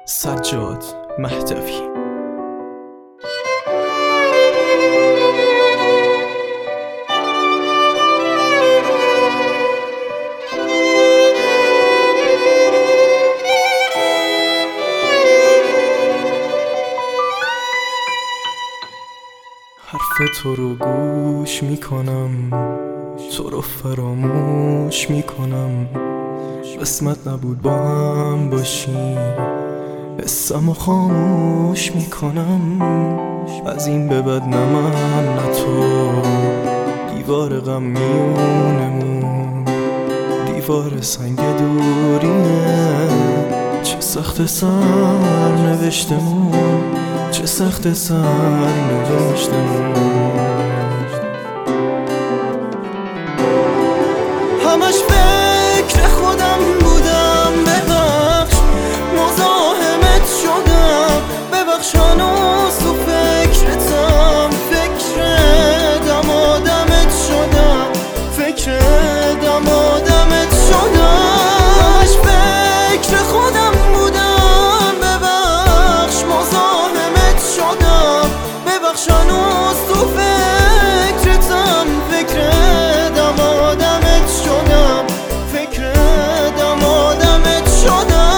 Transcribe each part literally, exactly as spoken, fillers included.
سجاد مهدوی. حرف تو رو گوش میکنم، تو رو فراموش میکنم. قسمت نبود با هم باشی، حسمو خاموش میکنم. از این به بعد نه من نه تو، دیوار غم میونمون، دیوار سنگ دورینه. چه سخت سر نوشتمون، چه سخت سر نوشتمون. همش فکر خودم بودم، ببخش مزاحمت شدم. ببخش هنوز تو فکرتم، فکر دمادمت شدم، فکر دمادمت شدم. همش فکر خودم بودم، ببخش مزاحمت شدم. ببخش هنوز تو فکرتم، فکر دمادمت شدم، فکر دمادمت شدم.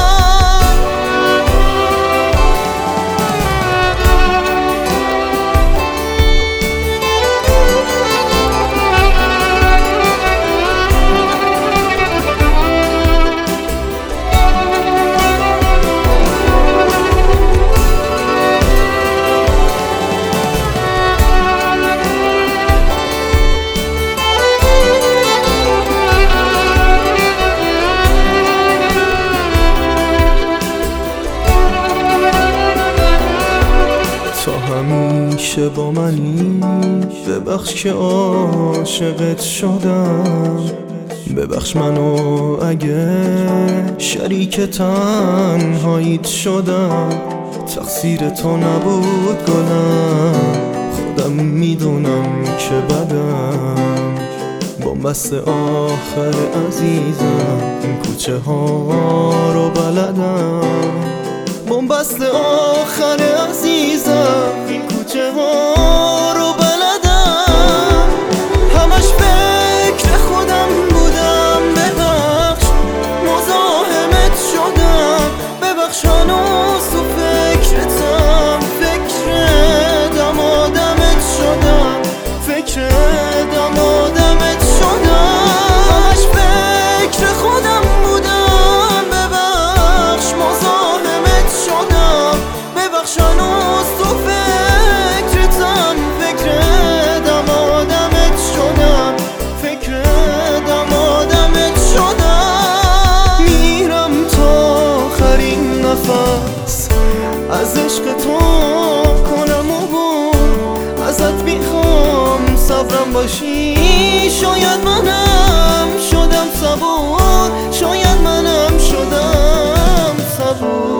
تو همیشه با منی، ببخش که عاشقت شدم. ببخش منو اگه شریک تنهاییت شدم. تقصیر تو نبود گلم، خودم میدونم که بدم. بنبست آخر عزیزم، این کوچه ها رو بلدم. بنبست آخر عزیزم، این کوچه ها رو بلدم. همش فکر خودم بودم، ببخش مزاحمت شدم. ببخش هنوز تو فکرتم، فکر دمادمت شدم، فکر دمادمت شدم. همش فکر خودم بودم، ببخش مزاحمت شدم. ببخش هنوز تو فکرتم، فکر دمادمت شدم، فکر دمادمت شدم. میرم تا آخرین نفس، از عشق تو کنم عبور. ازت میخوام صبرم باشی، شاید منم شدم صبور، شاید منم شدم صبور.